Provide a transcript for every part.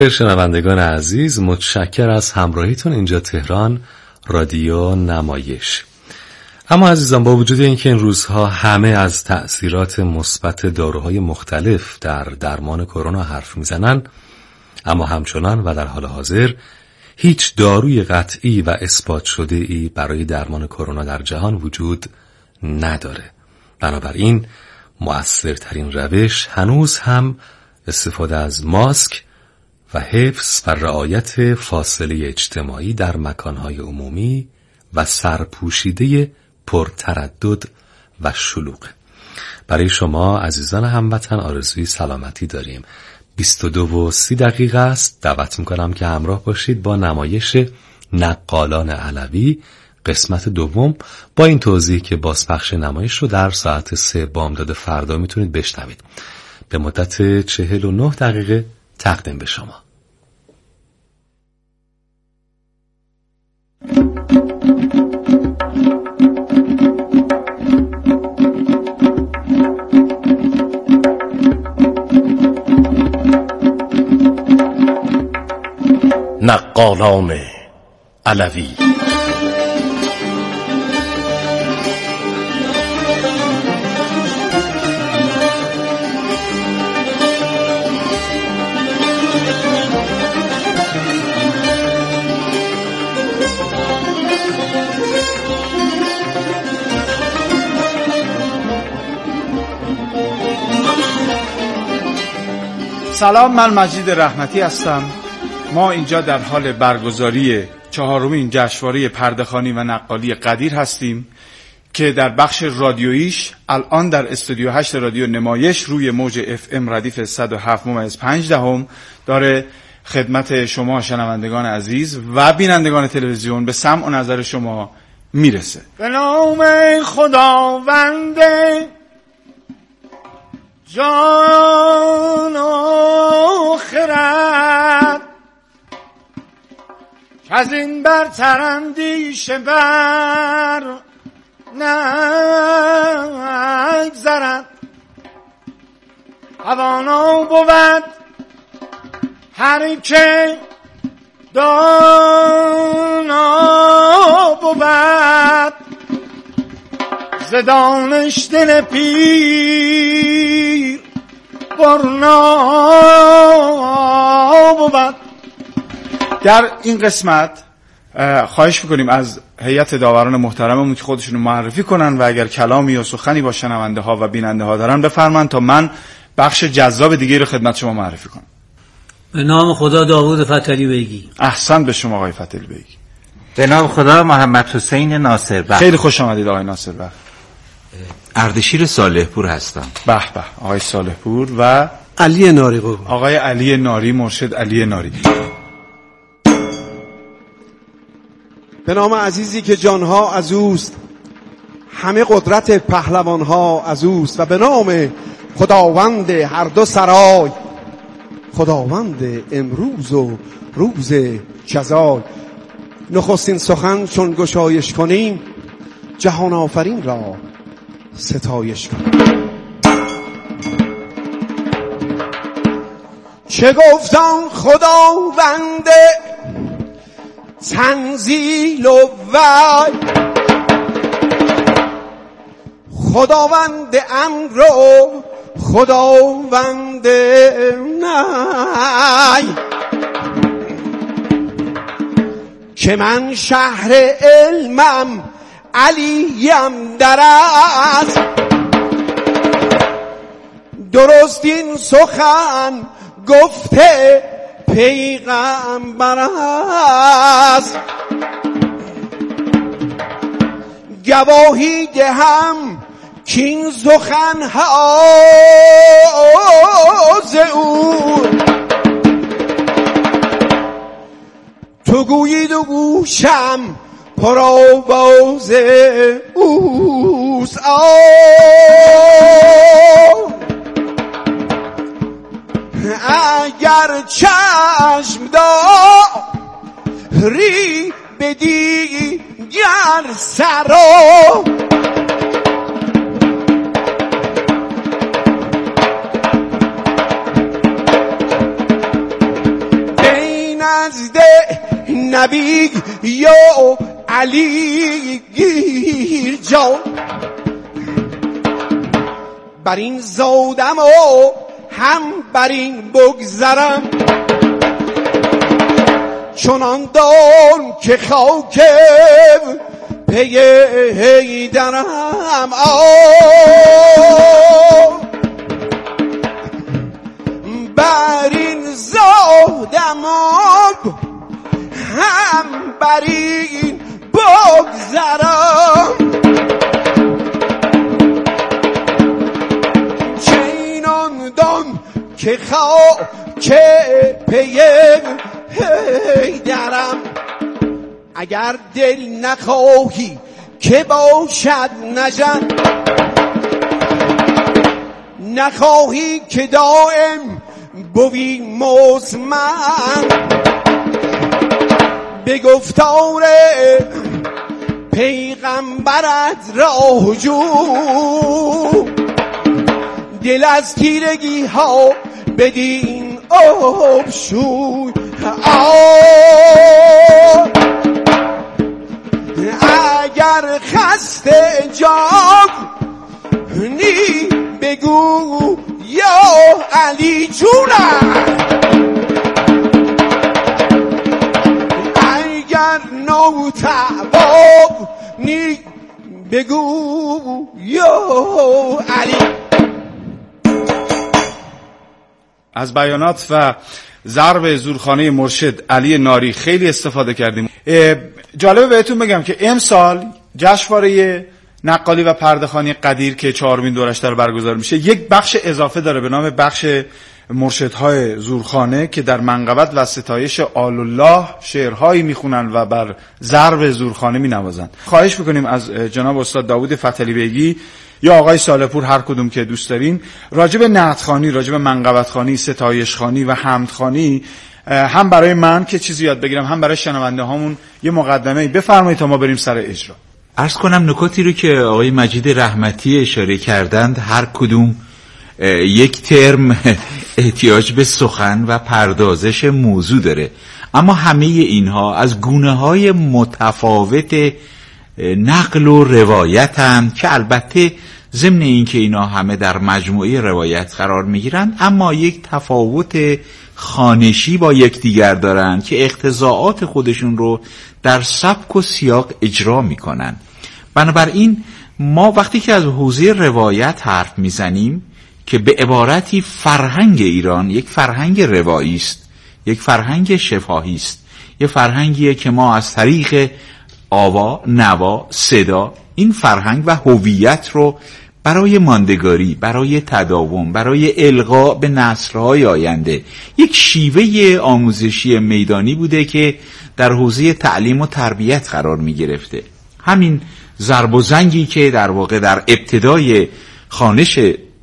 شنوندگان عزیز، متشکر از همراهیتون اینجا تهران رادیو نمایش. اما عزیزان، با وجود اینکه این روزها همه از تأثیرات مثبت داروهای مختلف در درمان کرونا حرف میزنن، اما همچنان و در حال حاضر هیچ داروی قطعی و اثبات شده ای برای درمان کرونا در جهان وجود نداره. بنابراین مؤثرترین روش هنوز هم استفاده از ماسک و حفظ و رعایت فاصله اجتماعی در مکانهای عمومی و سرپوشیده پرتردد و شلوغ. برای شما عزیزان هموطن آرزوی سلامتی داریم. 22:30 است. دعوت میکنم که همراه باشید با نمایش نقالان علوی قسمت دوم، با این توضیح که بازپخش نمایش رو در ساعت 3 بامداد فردا میتونید بشنوید. به مدت 49 دقیقه تقدیم به شما. نقالان علوی. سلام، من مجید رحمتی هستم. ما اینجا در حال برگزاری 4مین جشنواره پرده‌خوانی و نقالی قدیر هستیم که در بخش رادیویش الان در استودیو 8 رادیو نمایش روی موج FM ردیف 107.5 داره خدمت شما شنوندگان عزیز و بینندگان تلویزیون به سمع و نظر شما میرسه. به نام خداوند جان و خرد که از این برتر اندیشه بر نگذرد، توانا بود هر که دانا بود، ز دانش دل پیر برنا بود. در این قسمت خواهش میکنیم از هیئت داوران محترممون که خودشونو معرفی کنن و اگر کلامی یا سخنی با شنونده ها و بیننده ها دارن بفرمایند تا من بخش جذاب دیگه رو خدمت شما معرفی کنم. به نام خدا داوود فتحعلی بیگی. احسن به شما آقای فتحعلی بیگی. به نام خدا محمد حسین ناصربخش. خیلی خوش آمدید آقای ناصربخش. اردشیر صالحپور هستم. به به آقای صالحپور. و علی ناری. آقای علی ناری، مرشد علی ناری. به نام عزیزی که جانها از اوست، همه قدرت پهلوانها از اوست، و به نام خداوند هر دو سرای، خداوند امروز و روز جزای. نخستین سخن چون گشایش کنیم، جهان آفرین را ستایش کنیم. چه گفتم خداوند تنزیل و وحی، خداوند امر و خداوند نهی، که من شهر علمم علیم در است، درست این سخن گفته پیغمبر است. گواهی دهم که این سخن ها ز او تو گویید و گوشم پرآواز اوست. اگر چشم داری به دیگر سرا، نزد نبی یا علی گیر جان، بر این زادم و هم بر این بگذرم، چنان دان که خاکم پی حیدرم. بر این زادم هم بر این بگذرم، چنان دان که خاک پی حیدرم. اگر دل نخواهی که باشد نژم، نخواهی که دائم بوی مزمن، به گفتار پیغمبرت راهجو، دل از تیرگی ها بدین آبشوی. اگر خسته جانی بگو یا علی جونم، اگر نوتوانی بگو یا علی. از بیانات و ضرب زورخانه مرشد علی ناری خیلی استفاده کردیم. جالبه بهتون بگم که امسال جشنواره نقالی و پرده‌خوانی قدیر که 4مین دورش داره برگزار میشه، یک بخش اضافه داره به نام بخش مرشدهای زورخانه که در منقبت و ستایش آل الله شعرهایی میخونن و بر ضرب زورخانه مینوازن. خواهش میکنیم از جناب استاد داوود فتحعلی بیگی یا آقای صالح‌پور، هر کدوم که دوست دارین، راجب نعت‌خوانی، راجب منقبت‌خوانی، ستایش‌خوانی و حمدخوانی هم برای من که چیزی یاد بگیرم، هم برای شنونده هامون یه مقدمه‌ای بفرمایید تا ما بریم سر اجرا. عرض کنم نکاتی رو که آقای مجید رحمتی اشاره کردند، هر کدوم یک ترم احتیاج به سخن و پردازش موضوع داره، اما همه اینها از گونه‌های متفاوت نقل و روایت هم که البته ضمن این که اینا همه در مجموعه روایت قرار میگیرن، اما یک تفاوت خوانشی با یکدیگر دارن که اقتضاعات خودشون رو در سبک و سیاق اجرا میکنن. بنابراین ما وقتی که از حوزه روایت حرف میزنیم که به عبارتی فرهنگ ایران یک فرهنگ روایی است، یک فرهنگ شفاهی است، یک فرهنگیه که ما از طریق آوا، نوا، صدا این فرهنگ و هویت رو برای ماندگاری، برای تداوم، برای القا به نسل‌های آینده، یک شیوه آموزشی میدانی بوده که در حوزه تعلیم و تربیت قرار می گرفته. همین ضرب و زنگی که در واقع در ابتدای خوانش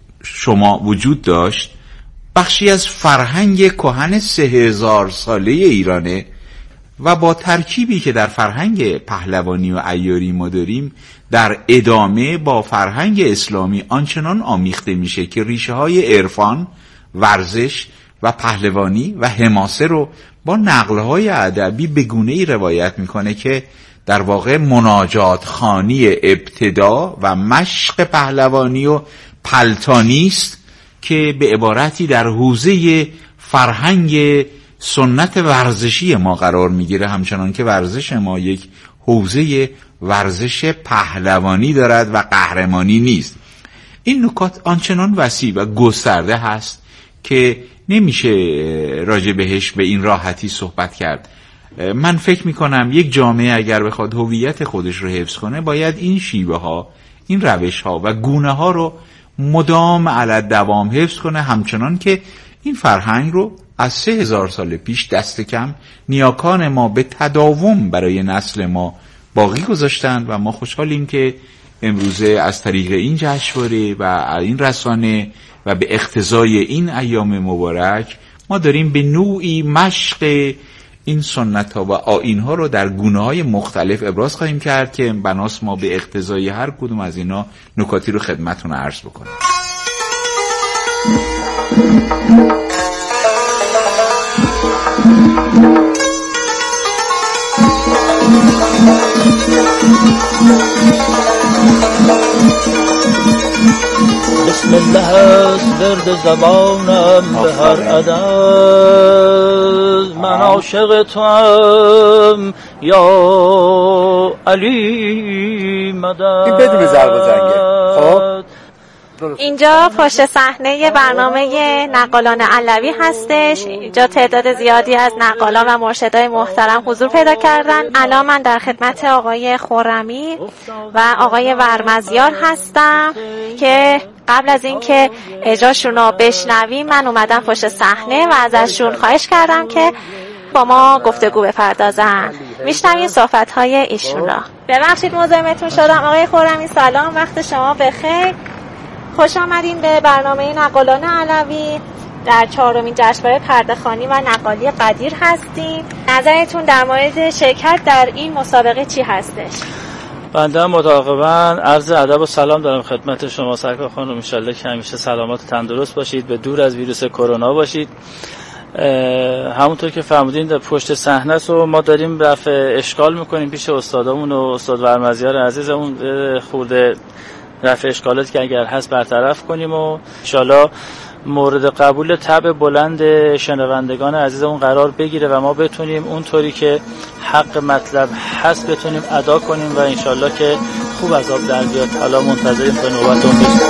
شما وجود داشت، بخشی از فرهنگ کهن 3000 ساله ایرانه و با ترکیبی که در فرهنگ پهلوانی و عیاری ما داریم در ادامه با فرهنگ اسلامی آنچنان آمیخته میشه که ریشه های عرفان، ورزش و پهلوانی و حماسه رو با نقلهای ادبی به گونه‌ای روایت میکنه که در واقع مناجات خوانی ابتدا و مشق پهلوانی و پلتانی است که به عبارتی در حوزه فرهنگ سنت ورزشی ما قرار میگیره، همچنان که ورزش ما یک حوزه ورزش پهلوانی دارد و قهرمانی نیست. این نکات آنچنان وسیع و گسترده هست که نمیشه راجع بهش به این راحتی صحبت کرد. من فکر میکنم یک جامعه اگر بخواد هویت خودش رو حفظ کنه باید این شیوه ها، این روش ها و گونه ها رو مدام علی دوام حفظ کنه، همچنان که این فرهنگ رو از 3000 سال پیش دست کم نیاکان ما به تداوم برای نسل ما باقی گذاشتند و ما خوشحالیم که امروزه از طریق این جشنواره و این رسانه و به اقتضای این ایام مبارک ما داریم به نوعی مشق این سنت ها و آیین ها رو در گونه های مختلف ابراز خواهیم کرد که بناس ما به اقتضای هر کدوم از اینا نکاتی رو خدمتتون عرض بکنیم. الله است ورد زبانم به هر عدد، من عاشق توام یا علی مدد. این بدون ضرب و زنگه. خب اینجا پشت صحنه برنامه نقالان علوی هستش. اینجا تعداد زیادی از نقالان و مرشدای محترم حضور پیدا کردن. الان من در خدمت آقای خرمی و آقای ورمزیار هستم که قبل از اینکه اجراشون رو بشنویم من اومدم پشت صحنه و ازشون خواهش کردم که با ما گفتگو بپردازن. میشنویم صحبت‌های ایشون را. ببخشید مزاحمتون شدم. آقای خرمی سلام، وقت شما بخیر. خوش آمدین به برنامه نقالان علوی. در 4مین جشنواره پرده‌خوانی و نقالی قدیر هستیم. نظرتون در مورد شرکت در این مسابقه چی هستش؟ بنده متعاقباً عرض ادب و سلام دارم خدمت شما سرکار خانم. ان شاءالله که همیشه سلامت و تندرست باشید، به دور از ویروس کرونا باشید. همونطور که فرمودین در پشت صحنه است و ما داریم رفع اشکال میکنیم پیش استادامون و استاد ورمزیار عزیزمون، خورده رفع اشکالاتی که اگر هست برطرف کنیم و انشالله مورد قبول طبع بلند شنوندگان عزیزمون قرار بگیره و ما بتونیم اونطوری که حق مطلب هست بتونیم ادا کنیم و انشالله که خوب از آب در بیاد. حالا منتظریم تا نوبت اون بشه.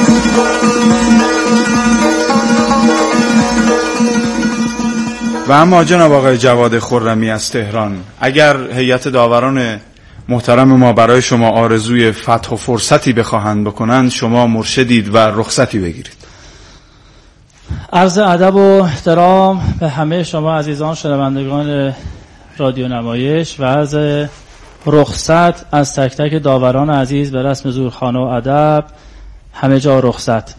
و اما جناب آقای جواد خرمی از تهران، اگر هیئت داوران محترم ما برای شما آرزوی فتح و فرصتی بخواهند بکنند، شما مرشدید و رخصتی بگیرید. عرض ادب و احترام به همه شما عزیزان شنوندگان رادیو نمایش و عرض رخصت از تک تک داوران عزیز به رسم زورخانه و ادب همه جا رخصت.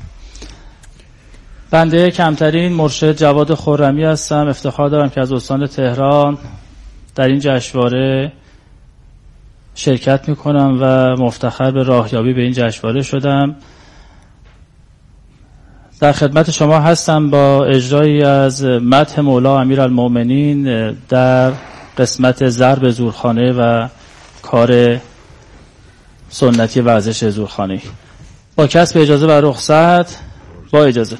بنده کمترین مرشد جواد خرمی هستم. افتخار دارم که از استان تهران در این جشنواره شرکت میکنم و مفتخر به راهیابی به این جشنواره شدم. در خدمت شما هستم با اجرایی از مدح مولا امیرالمومنین در قسمت ضرب زورخانه و کار سنتی ورزش زورخانه. با کسب اجازه و رخصت، با اجازه.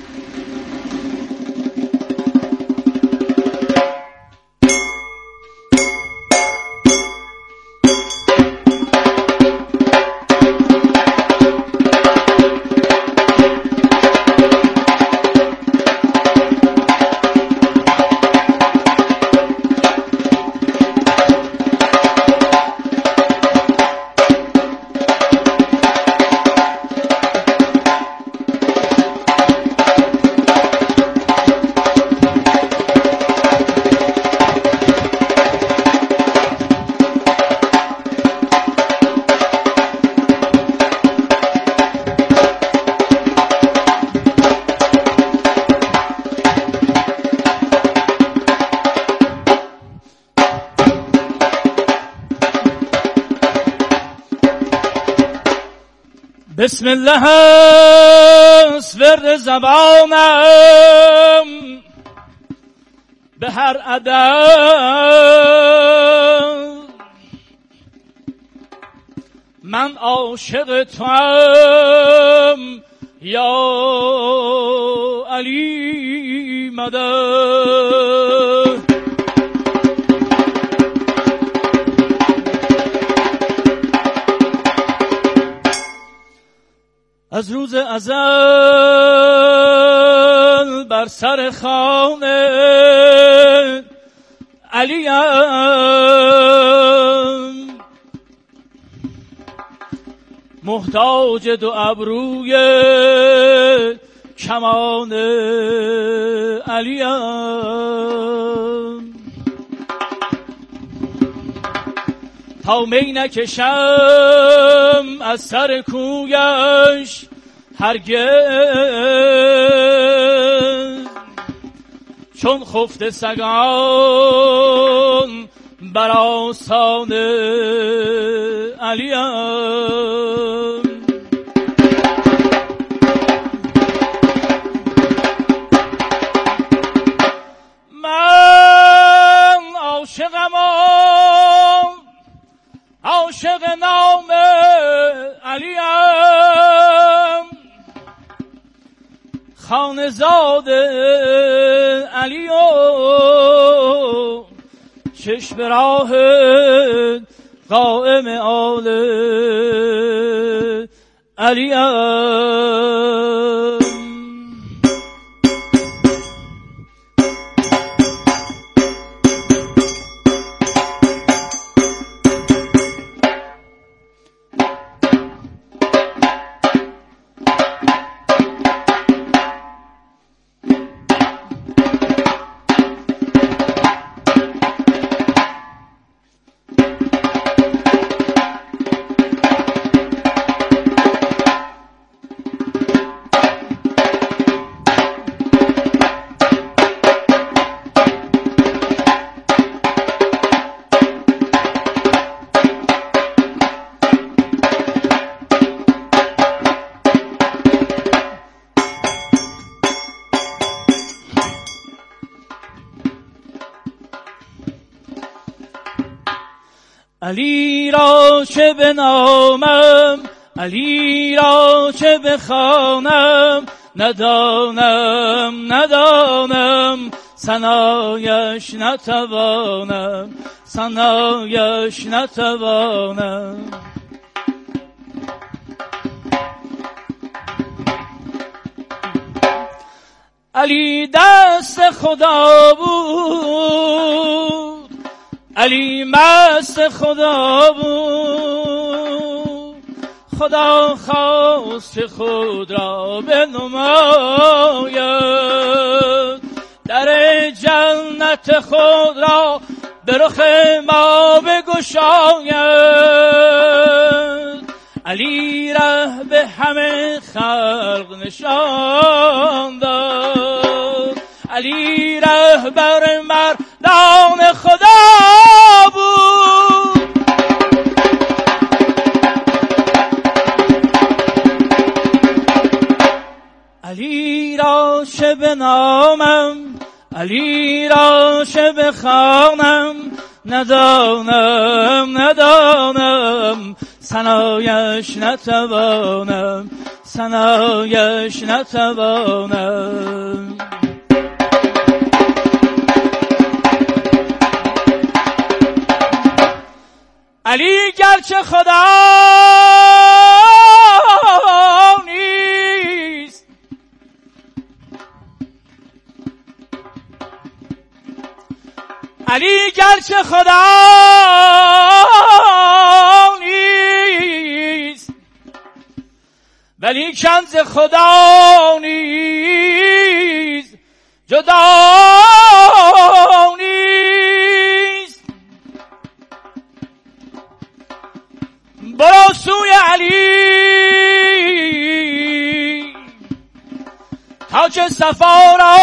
بسم الله است ورد زبانم به هر عدد، من عاشق توام یا علی مدد. از روز ازل بر سر خانه علیم، محتاج دو ابروی کمان علیم. تا می نکشم از سر کویش هرگز، چون خفته سگان بر آستان علیم. من عاشق نام علیم، خانه زاده علی و چشم راه قائم آل علی علی را چه بنامم علی را چه بخوانم ندانم ثنایش نتوانم علی دست خدا بود علی مست خدا بود خدا خواست که خود را بنماید در جنت خود را به رخ ما بگشاید علی ره به همه خلق نشان داد علی رهبر مردان خدا بود علی را چه بنامم علی را چه بخوانم ندانم ثنایش نتوانم علی گرچه خدا نیست علی گرچه خدا نیست ولی کنز خدا نیست جدا نیست برو سوی علی تاج صفا را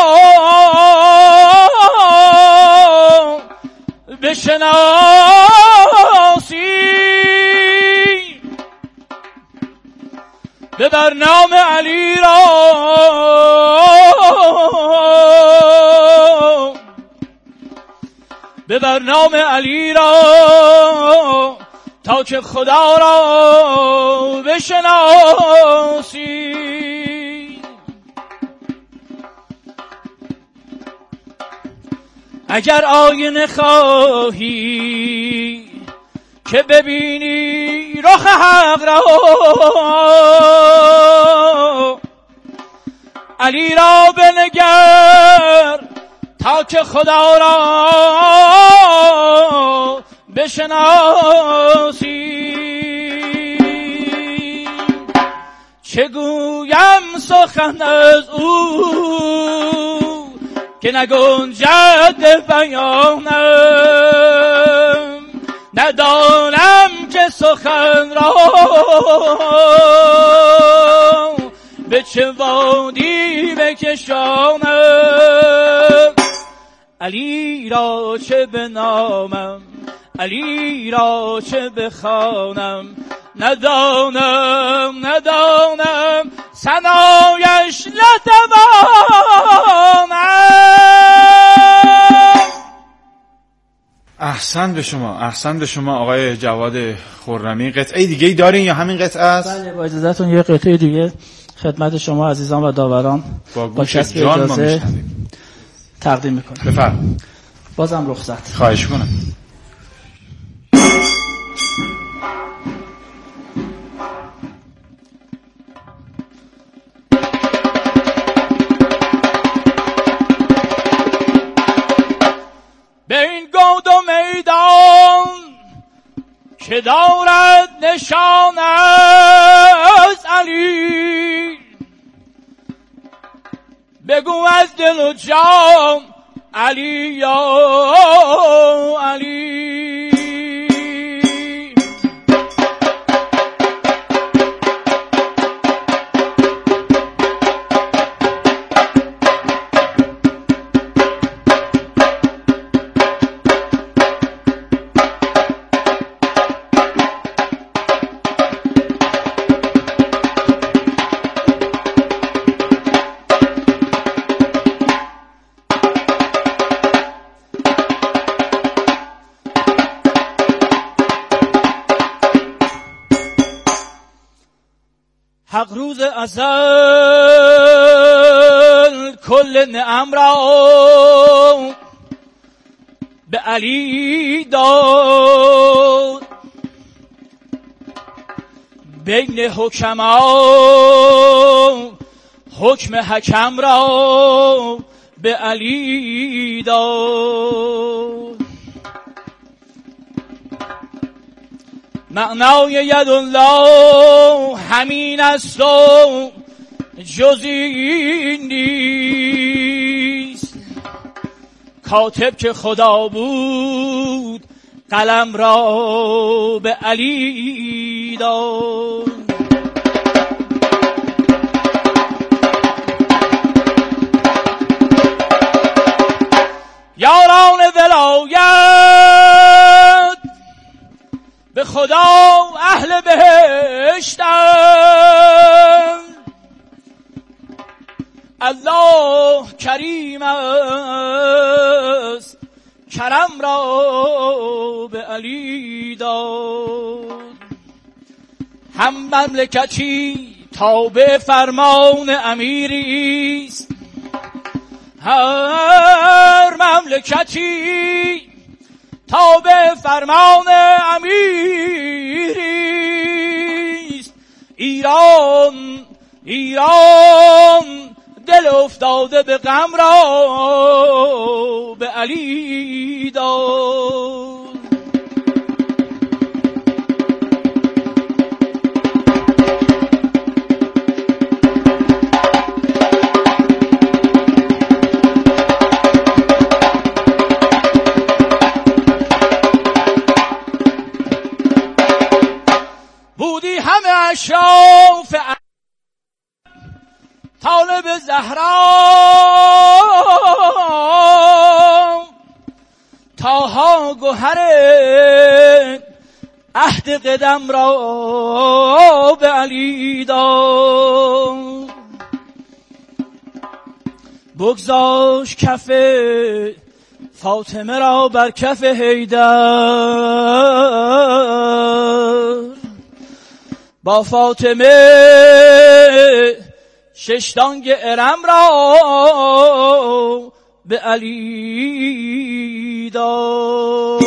بشناسی ببر نام علی را ببر نام علی را تا که خدا را بشناسی اگر آینه خواهی که ببینی رخ حق را علی را بنگر تا که خدا را بشناسی چه گویم سخن از او که نگنجد بیانم ندانم که سخن را به چه وادی بکشانم علی را چه بنامم علی را چه بخوانم ندانم ثنایش نتوانم. احسن به شما آقای جواد خرمی. قطعه دیگه ای دارین یا همین قطعه است؟ بله با اجازهتون یه قطعه دیگه خدمت شما عزیزان و داوران با کسب اجازه تقدیم میکنم. بفرمایید. بازم رخصت. خواهش کنم. به این گود و میدان که دارد نشان از علی، بگو از دل و جان علی یا علی. حق روز ازل کل نعم را به علی داد، بین حکما حکم حکم را به علی داد. معنای یدالله همین است و جزی نیست، کاتب که خدا بود قلم را به علی داد. یاران ولایت به خدا اهل بهشتن، الله کریم است کرم را به علی داد. هم مملکتی تابع فرمان امیری است، هر مملکتی تابع فرمان امیریست. ایران دل افتاده به غم را به علی داد. بودی همه اشراف طالب زهرا، تاها گوهر عهد قدم را به علی داد. بگذاشت کف فاطمه را بر کف حیدر، با فاطمه ششتانگ ارم را به علی داد.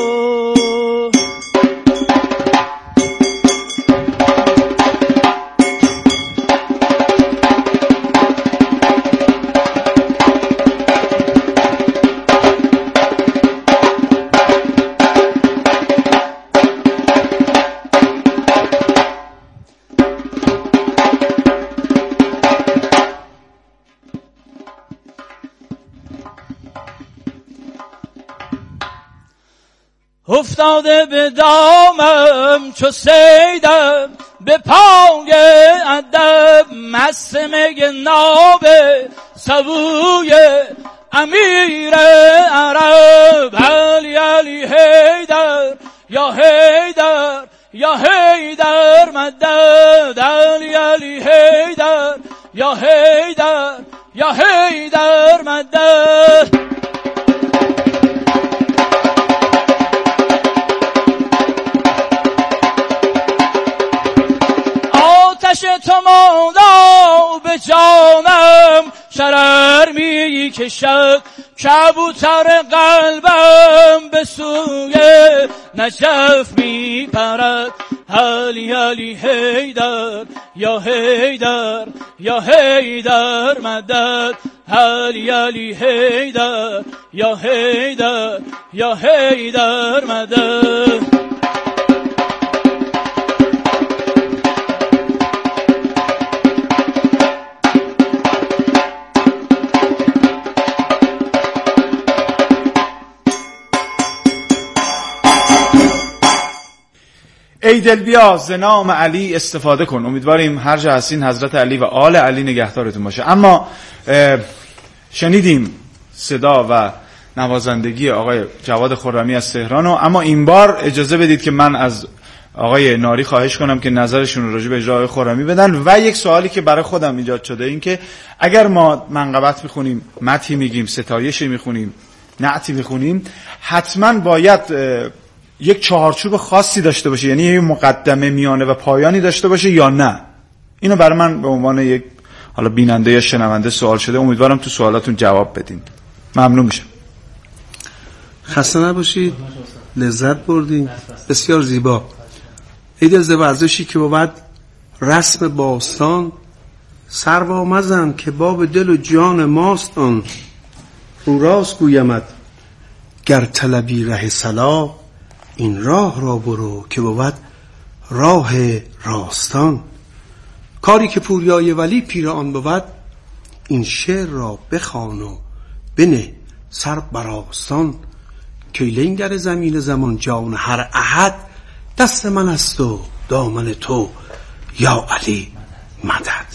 افتاده به دامم چو صیدم، به پای ادب مست می ناب سبوی امیر عرب. علی علی حیدر یا حیدر یا حیدر مدد، علی علی حیدر یا حیدر یا حیدر مدد. آتش تو مولا به به جانم شرر می کشد، کبوتر قلبم به سوی نجف می پرد. علی علی حیدر یا حیدر یا حیدر مدد، علی علی حیدر یا حیدر یا حیدر مدد. ای دل بیا ز نام علی استفاده کن. امیدواریم هر جا هستین حضرت علی و آل علی نگهدارتون باشه. اما شنیدیم صدا و نوازندگی آقای جواد خرمی از تهران، اما این بار اجازه بدید که من از آقای ناری خواهش کنم که نظرشون رو راجع به اجرای خرمی بدن. و یک سوالی که برای خودم ایجاد شده این که اگر ما منقبت میخونیم، مدحی میگیم، ستایشی میخونیم، نعتی میخونیم، حتما باید یک چهارچوب خاصی داشته باشه، یعنی یک مقدمه، میانه و پایانی داشته باشه یا نه؟ اینو برای من به عنوان یک حالا بیننده یا شنونده سوال شده. امیدوارم تو سوالاتون جواب بدین. ممنون میشم. خسته نباشید، لذت بردین، بسیار زیبا. عید از ورزشی که بود رسم باستان، سروا مزن که باب دل و جان ماست آن. رو راست گویمت گر طلبی ره صلاح، این راه را برو که بود راه راستان. کاری که پوریای ولی پیر آن بود، این شعر را بخوان و بنه سر بر آستان. که لنگر زمین زمان جان هر احد، دست من است و دامن تو یا علی مدد.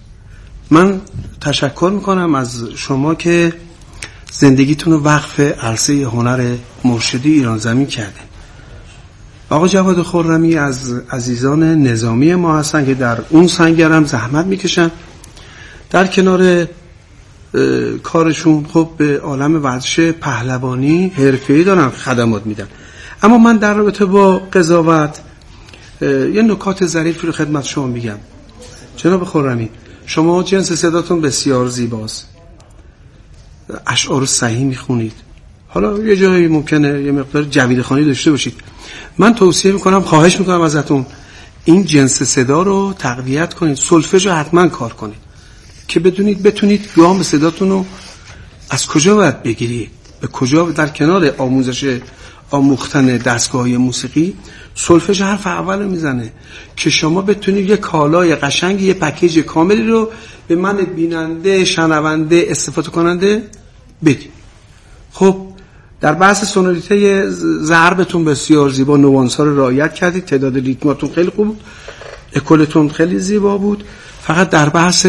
من تشکر میکنم از شما که زندگیتون رو وقف عرصه هنر مرشدی ایران زمین کرده. آقا جواد خرمی از عزیزان نظامی ما هستن که در اون سنگرم زحمت میکشن، در کنار کارشون خب به عالم ورزش پهلوانی حرفه‌ای دارن خدمات میدن. اما من در رابطه با قضاوت یه نکات ظریفی رو خدمت شما میگم. جناب خرمی، شما جنس صداتون بسیار زیباست، اشعار صحیح میخونید، حالا یه جایی ممکنه یه مقدار جویدخوانی داشته باشید. من توصیه میکنم، خواهش میکنم ازتون این جنس صدا رو تقویت کنید، سولفژ رو حتما کار کنید که بتونید گام صداتون رو از کجا باید بگیرید به کجا. در کنار آموزش آموختن دستگاهی موسیقی، سولفژ حرف اول رو میزنه که شما بتونید یه کالای قشنگ، یه پکیج کاملی رو به من بیننده، شنونده، استفاده کننده بدید. خب در بحث سونوریته ضربتون بسیار زیبا، نوانس‌ها رو رعایت کردید، تعداد ریتماتون خیلی خوب بود، اکولتون خیلی زیبا بود. فقط در بحث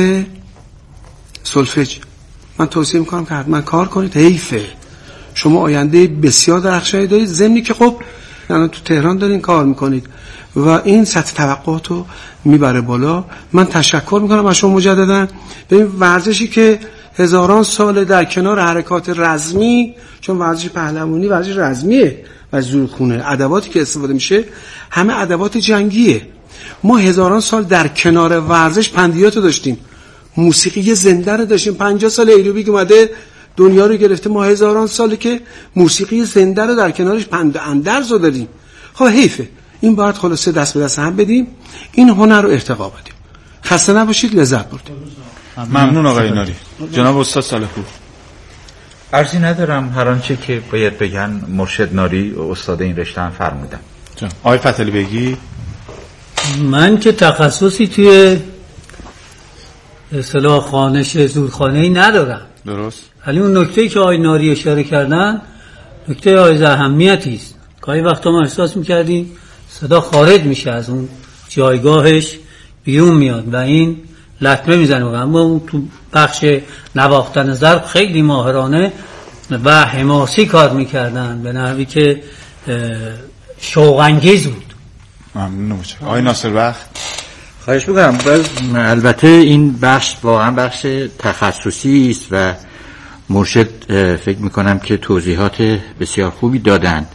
سولفژ من توصیه میکنم که حتما کار کنید. حیفه شما آینده بسیار درخشانی دارید، ضمنی که خب تو تهران دارین کار میکنید و این سطح توقعات رو میبره بالا. من تشکر میکنم از شما مجددا. به این ورزشی که هزاران سال در کنار حرکات رزمی، چون ورزش پهلوانی ورزش رزمیه و زورخونه، ادواتی که استفاده میشه همه ادوات جنگیه. ما هزاران سال در کنار ورزش پندیات داشتیم، موسیقی زنده رو داشتیم. 50 سال ایروبی که اومده دنیا رو گرفته، ما هزاران ساله که موسیقی زنده رو در کنارش پند اندرز رو داریم. خب حیفه، این باید خلاصه دست به دست هم بدیم، این هنر رو ارتقا بدیم. خسته نباشید، لذت بردیم. ممنون آقای ناری. جناب استاد صالح‌پور. عرضی ندارم، هر آنچه که باید بگن مرشد ناری و استاد این رشته هم فرمودن. آقای فتحعلی بگی. من که تخصصی توی اصطلاح خوانش زورخانه‌ای ندارم، درست، ولی اون نکته‌ای که آقای ناری اشاره کردن نکته عایز اهمیتی است. گاهی وقتا ما احساس می‌کردیم صدا خارج میشه از اون جایگاهش بیرون میاد و این لطمه میزنه. اما اون تو بخش نواختن ضرب خیلی ماهرانه و حماسی کار میکردن به نحوی که شوق انگیز بود. ممنون. آقای ناصر بخت. خواهش میکنم. البته این بخش واقعا بخش تخصصی است و مرشد فکر میکنم که توضیحات بسیار خوبی دادند.